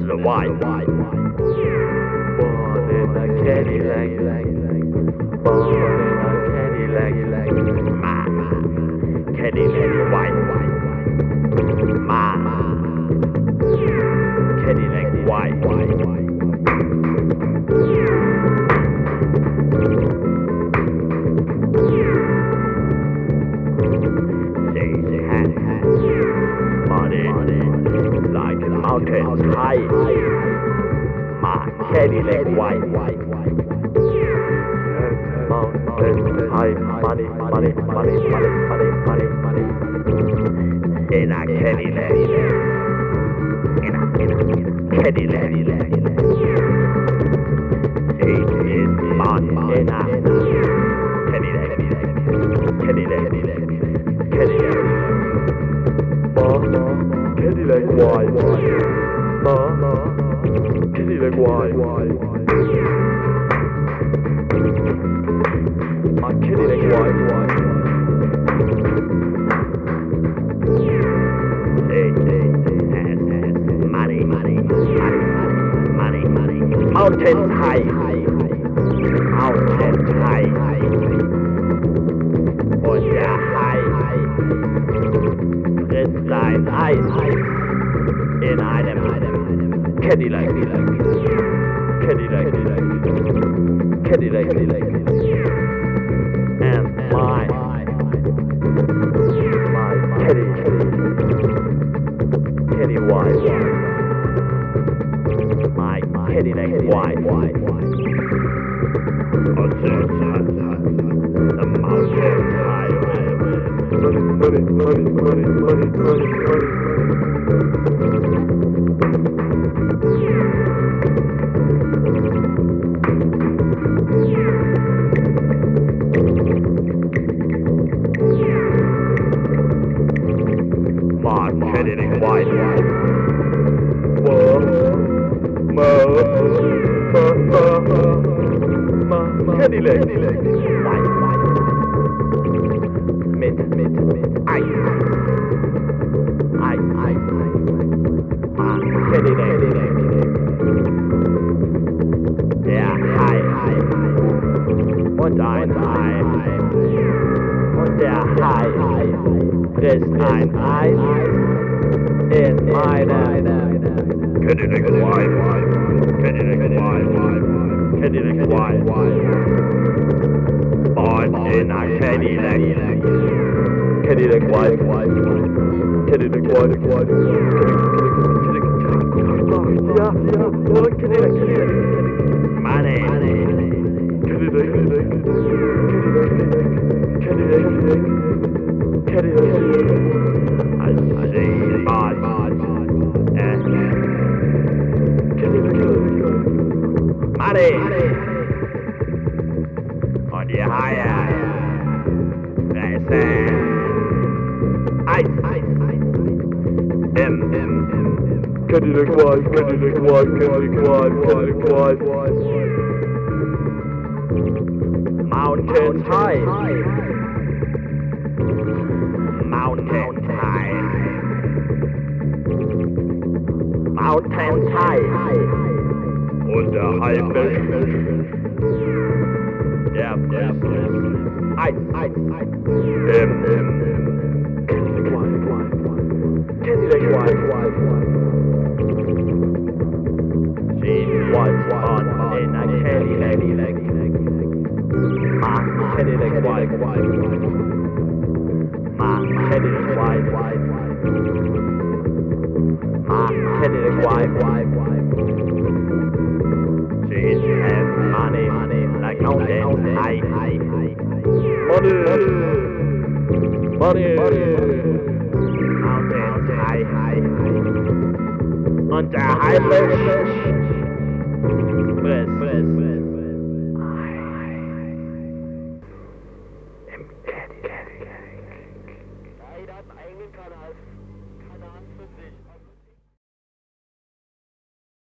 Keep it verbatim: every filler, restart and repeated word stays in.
the white. Born in a Cadillac. Born in a Cadillac. Ma. Cadillac white. Ma. Cadillac white. Like a mountain high, my Cadillac white. Mountain high, money, money, money, money, money, money, money. In a Cadillac, in a, in a, in a Cadillac. It is money in a Cadillac, Cadillac, Cadillac. Cadillac white, ma, Cadillac white, my Cadillac white, hey, hey, has, has, money, money, money, money, money, mountain high, mountain high, und der Hai frisst sein Eis in einem Cadillac, Cadillac, Cadillac, Cadillac, and my, my Caddy, Caddy white, my Cadillac white, the mountain high, money, money, money, money, money, money, money. My Cadillac white, ma, ma, ma, ma, ma, Cadillac white, mit, mit, mit, Eis, Eis, Eis, ma, Cadillac, der Hai, und ein Hai, und der Hai frisst ein Eis in meine Cadillac white, Cadillac white, Cadillac white, born in a Cadillac, Cadillac white, Cadillac white, ja, ja, Cadillac, Cadillac, money, Cadillac, Cadillac, Cadillac, I see bad, and money, on die Haie, fressen Eis, im, Cadillac white, Cadillac white, Cadillac white, Cadillac white, mountains high, mountains high, mountains high, und der Hai frisst, der frisst Eis, Eis, Eis, im, im, Cadillac white, she was born in a Cadillac, my Cadillac white, my Cadillac white, my Cadillac white, she has money, like mountains high, money, money, mountains high, und der Hai frisst, frisst, frisst, im Cadillac. Nein, das eigenen Kanal, Kanal für sich.